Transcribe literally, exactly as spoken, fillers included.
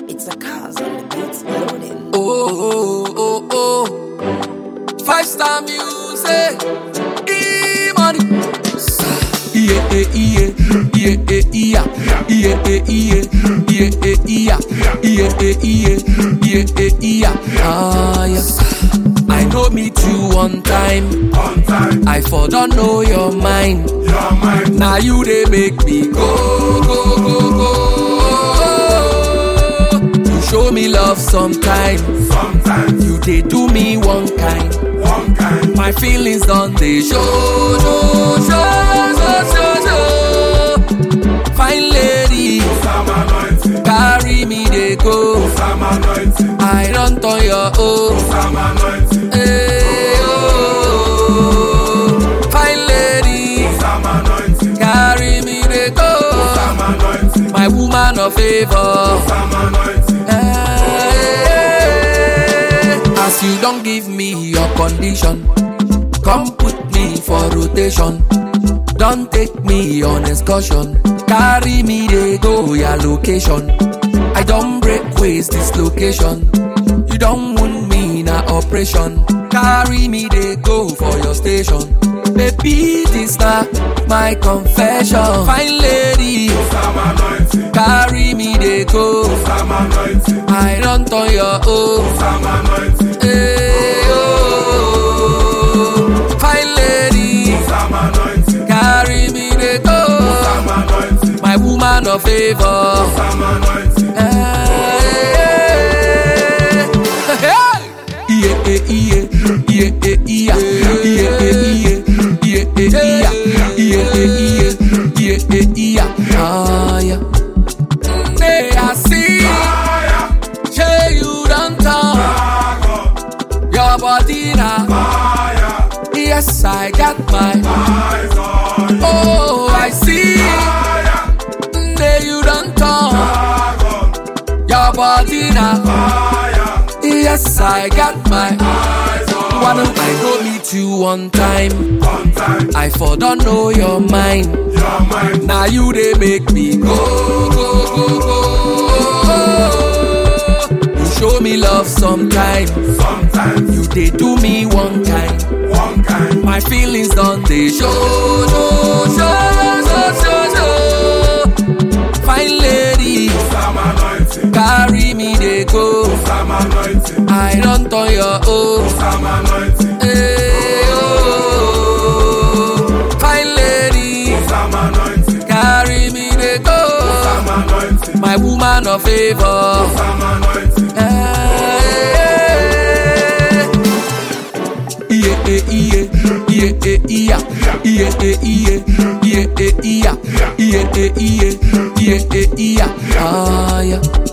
It's a cause on the beats loading. Oh, oh, oh, oh. Five star music. E-money. Yeah, yeah, yeah, yeah, yeah, yeah, yeah, yeah, yeah, yeah, yeah, yeah, yeah, yeah, ah, yeah. I know meet you one time, On time, I for don't know your mind. your mind. Now you they make me go, go, go, go. You show me love sometimes, Sometimes, you they do me one kind. one kind. My feelings don't they show, show, show, show, show, show. Fine lady, Some anointing, carry me they go. some anointing, I don't turn your own. some anointing, Hey, oh, fine lady, some anointing, carry me they go. some anointing, My woman of favor. some anointing. Hey, as you don't give me your condition, come put me for rotation. Don't take me on excursion. Carry me they go your location. I don't break ways this location. You don't wound me in a operation. Carry me they go for your station. Baby, this not my confession. Fine lady, Some anointing, carry me they go. some anointing, I don't turn your own. some anointing, Hey, oh, fine lady, some anointing, carry me they go. some anointing, My woman of favor. some anointing. Yeah, yeah, yeah, yeah, yeah, yeah, yeah, yeah, yeah, yeah, yeah, yeah, ah, yeah. Hey, I see, Fire, say you don't talk, fire, your body now. fire, Yes, I got my. eyes on you. Oh, I see, Fire, say you don't talk, fire, your body now. fire, Yes, I got my. eyes on Wanna I go meet you one time, on time, I for don't know your mind. your mind. Now you they make me go, go, go, go. You show me love sometimes, Sometimes, you they do me one kind. one kind. My feelings don't they show, show, show, show, show, show. Fine lady, Some anointing, carry me they go. some anointing, I don't turn your own. some anointing, Hey, oh, fine lady, some anointing, carry me they go. some anointing, My woman of favor. some anointing. Hey, yeah, yeah, yeah, yeah, yeah, yeah, yeah, yeah, yeah, yeah, yeah, yeah, yeah, yeah, ah, yeah.